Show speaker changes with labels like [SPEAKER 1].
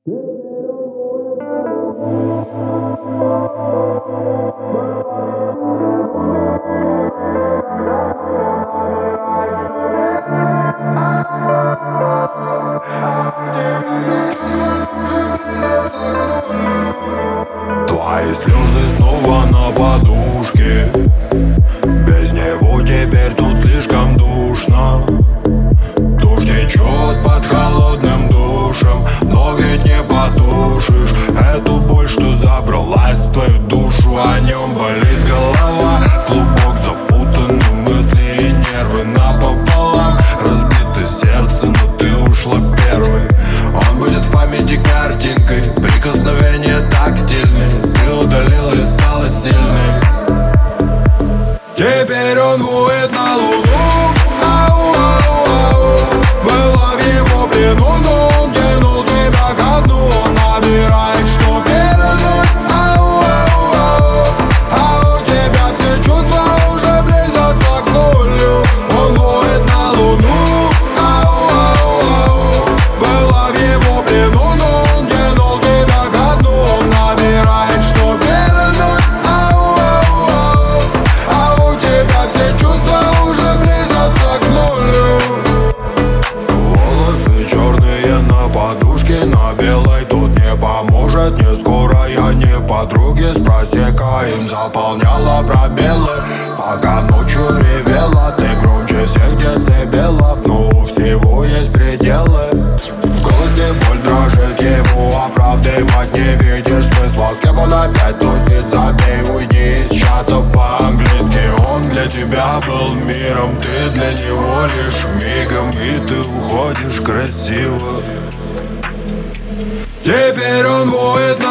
[SPEAKER 1] Твои слезы снова на подушке. Без него теперь тут слишком душно. Дождь течет под холодным душем, но ведь не потушишь эту боль, что забралась в твою душу. О нем болит голова, в клубок запутаны мысли и нервы напополам. Разбито сердце, но ты ушла первой. Он будет в памяти картинкой, прикосновение тактильное. Ты удалила и стала сильной. Теперь он воет на луну. Ау-ау-ау. Была в его плену, но он тянул тебя ко дну. Он набирает, что передать. Ау-ау-ау. А у тебя все чувства уже близятся к нулю. Он воет на луну. Ау-ау-ау. Была в его плену, но он тянул тебя ко дну. Он набирает, что передать. Ау-ау-ау. А у тебя все чувства уже близятся к нулю. Волосы черные на подушке, на белой тут не поможет. Не скоро я не подруги с просекаем заполняла пробелы. Пока ночью ревела, ты громче всех децибелов. Но у всего есть пределы. В голосе боль дрожит, его оправдывать не видишь смысла. С кем он опять тусит, забей, уйди из чата по-английски. Он для тебя был миром, ты для него лишь мигом. И ты уходишь красиво. Теперь он воет